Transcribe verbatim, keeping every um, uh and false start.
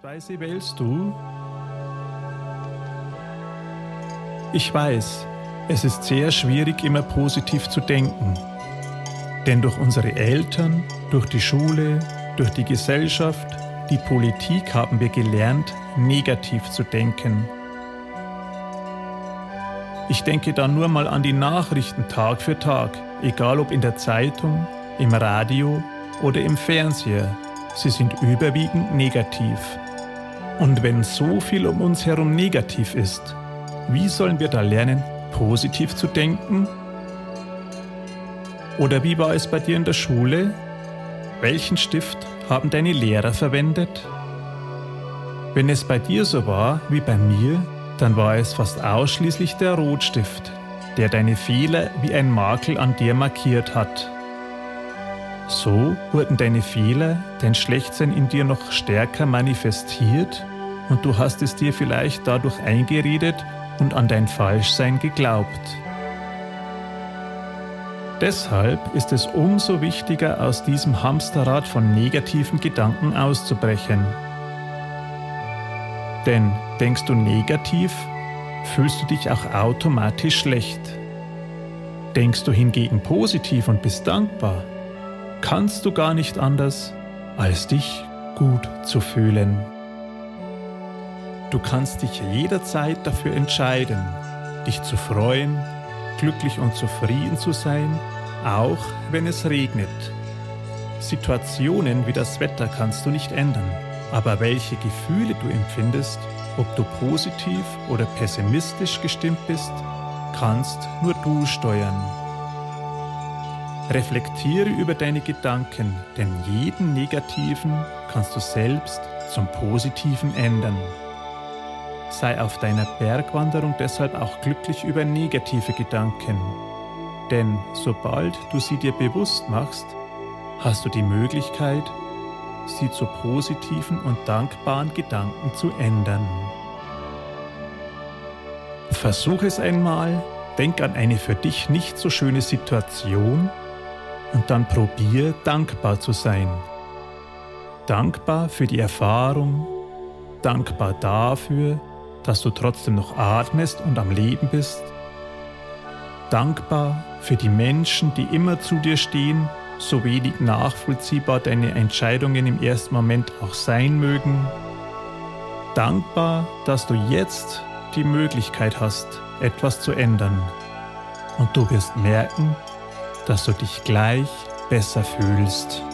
Sichtweise wählst du? Ich weiß, es ist sehr schwierig, immer positiv zu denken. Denn durch unsere Eltern, durch die Schule, durch die Gesellschaft, die Politik haben wir gelernt, negativ zu denken. Ich denke da nur mal an die Nachrichten Tag für Tag, egal ob in der Zeitung, im Radio oder im Fernseher. Sie sind überwiegend negativ. Und wenn so viel um uns herum negativ ist, wie sollen wir da lernen, positiv zu denken? Oder wie war es bei dir in der Schule? Welchen Stift haben deine Lehrer verwendet? Wenn es bei dir so war wie bei mir, dann war es fast ausschließlich der Rotstift, der deine Fehler wie ein Makel an dir markiert hat. So wurden deine Fehler, dein Schlechtsein in dir noch stärker manifestiert und du hast es dir vielleicht dadurch eingeredet und an dein Falschsein geglaubt. Deshalb ist es umso wichtiger, aus diesem Hamsterrad von negativen Gedanken auszubrechen. Denn denkst du negativ, fühlst du dich auch automatisch schlecht. Denkst du hingegen positiv und bist dankbar, kannst du gar nicht anders, als dich gut zu fühlen. Du kannst dich jederzeit dafür entscheiden, dich zu freuen, glücklich und zufrieden zu sein, auch wenn es regnet. Situationen wie das Wetter kannst du nicht ändern, aber welche Gefühle du empfindest, ob du positiv oder pessimistisch gestimmt bist, kannst nur du steuern. Reflektiere über deine Gedanken, denn jeden negativen kannst du selbst zum Positiven ändern. Sei auf deiner Bergwanderung deshalb auch glücklich über negative Gedanken. Denn sobald du sie dir bewusst machst, hast du die Möglichkeit, sie zu positiven und dankbaren Gedanken zu ändern. Versuch es einmal, denk an eine für dich nicht so schöne Situation und dann probier, dankbar zu sein. Dankbar für die Erfahrung, dankbar dafür, dass du trotzdem noch atmest und am Leben bist. Dankbar für die Menschen, die immer zu dir stehen, so wenig nachvollziehbar deine Entscheidungen im ersten Moment auch sein mögen. Dankbar, dass du jetzt die Möglichkeit hast, etwas zu ändern. Und du wirst merken, dass du dich gleich besser fühlst.